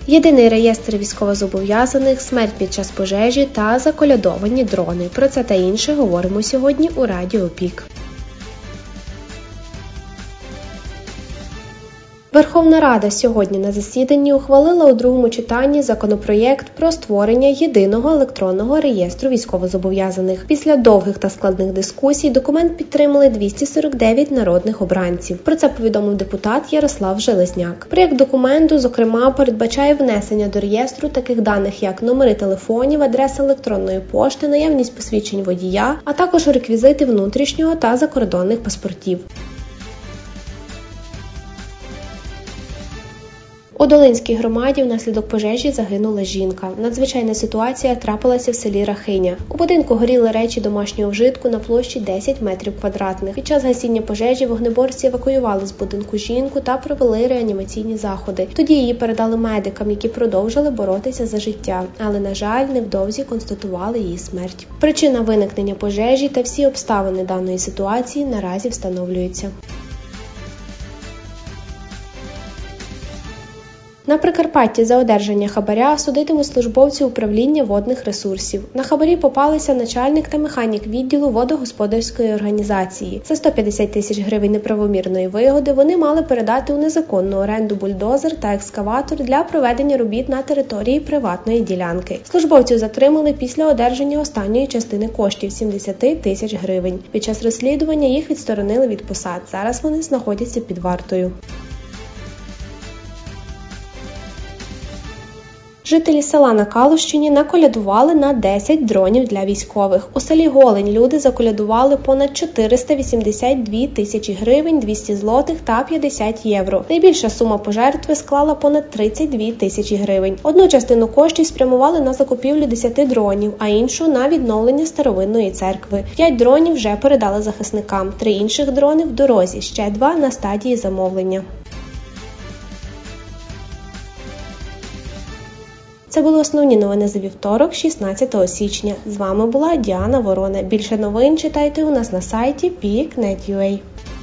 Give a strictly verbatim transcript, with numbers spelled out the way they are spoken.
Єдиний реєстр військовозобов'язаних, смерть під час пожежі та заколядовані дрони. Про це та інше говоримо сьогодні у Радіо Пік. Верховна Рада сьогодні на засіданні ухвалила у другому читанні законопроєкт про створення єдиного електронного реєстру військовозобов'язаних. Після довгих та складних дискусій документ підтримали двісті сорок дев'ять народних обранців. Про це повідомив депутат Ярослав Железняк. Проєкт документу, зокрема, передбачає внесення до реєстру таких даних, як номери телефонів, адреса електронної пошти, наявність посвідчень водія, а також реквізити внутрішнього та закордонних паспортів. У Долинській громаді внаслідок пожежі загинула жінка. Надзвичайна ситуація трапилася в селі Рахиня. У будинку горіли речі домашнього вжитку на площі десять метрів квадратних. Під час гасіння пожежі вогнеборці евакуювали з будинку жінку та провели реанімаційні заходи. Тоді її передали медикам, які продовжили боротися за життя. Але, на жаль, невдовзі констатували її смерть. Причина виникнення пожежі та всі обставини даної ситуації наразі встановлюються. На Прикарпатті за одержання хабаря судитимуть службовців управління водних ресурсів. На хабарі попалися начальник та механік відділу водогосподарської організації. За сто п'ятдесят тисяч гривень неправомірної вигоди вони мали передати у незаконну оренду бульдозер та екскаватор для проведення робіт на території приватної ділянки. Службовців затримали після одержання останньої частини коштів – сімдесят тисяч гривень. Під час розслідування їх відсторонили від посад. Зараз вони знаходяться під вартою. Жителі села на Калущині наколядували на десять дронів для військових. У селі Голень люди заколядували понад чотириста вісімдесят дві тисячі гривень, двісті злотих та п'ятдесят євро. Найбільша сума пожертви склала понад тридцять дві тисячі гривень. Одну частину коштів спрямували на закупівлю десяти дронів, а іншу – на відновлення старовинної церкви. П'ять дронів вже передали захисникам, три інших дрони в дорозі, ще два на стадії замовлення. Це були основні новини за вівторок, шістнадцятого січня. З вами була Діана Ворона. Більше новин читайте у нас на сайті пік крапка нет крапка ю а.